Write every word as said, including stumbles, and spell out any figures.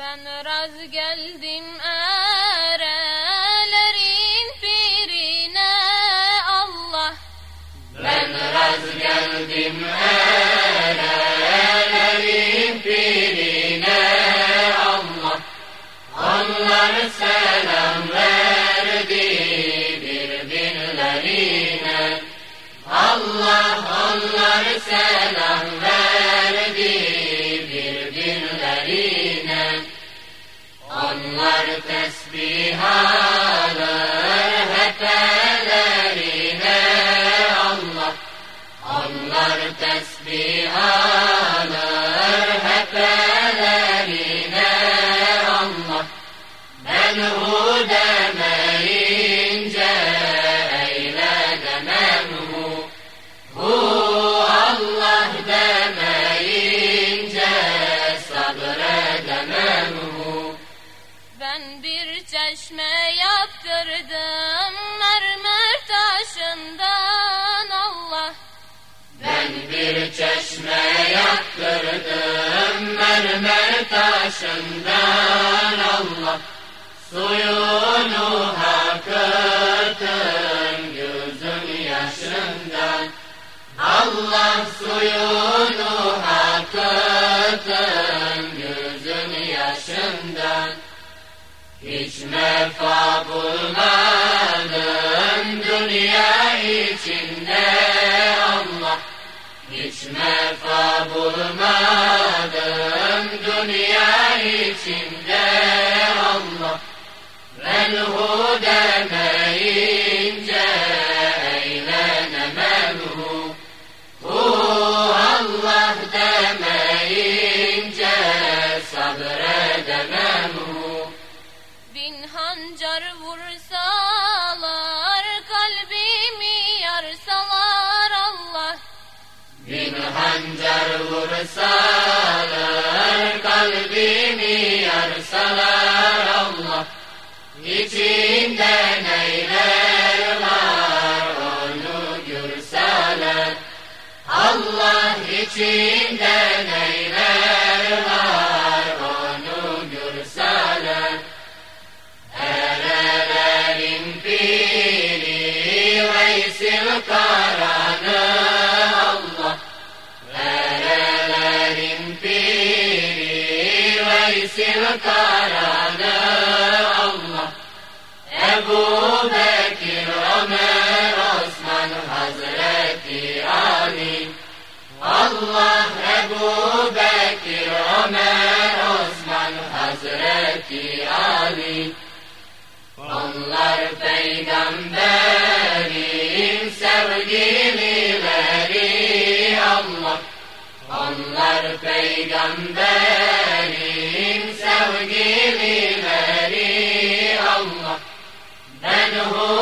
Ben raz geldim erelerin pirine Allah. Ben raz geldim erelerin pirine Allah. Onlar selam verdi birbirlerine. Allah onlar selam verdi birbirlerine. Onlar tesbih alır hep ellerine Allah. Onlar tesbih alır hep ellerine Allah. Ben hu demeyince eylemem hu. Hu Allah demeyince sabredemem hu. Ben bir çeşme yaptırdım mermer taşından Allah. Ben bir çeşme yaptırdım mermer taşından Allah. Suyunu akıttım gözüm yaşından. Allah suyunu akıttım gözüm yaşından. Hiç mefa bulmadım dünya içinde Allah. Hiç mefa bulmadım dünya içinde Allah. Ben hu demeyince eylenemem hu. Hu Allah demeyince sabredemem hu. Bin hancar vursalar kalbimi yarsalar Allah. Bin hancar vursalar kalbimi yarsalar Allah. İçinde neyler var onu görseler. Allah içinde neyler var onu görseler. Erelerin piri Veysil Karanı Allah. Erelerin piri Veysil Karanı Allah. Ebu Bekir, Ömer, Osman, Hazreti Ali. Allah Ebu Bekir, Ömer, Osman, Hazreti Ali. Onlar peygamberin sevgilileri Allah. Onlar peygamberin sevgilileri Allah. Ben hu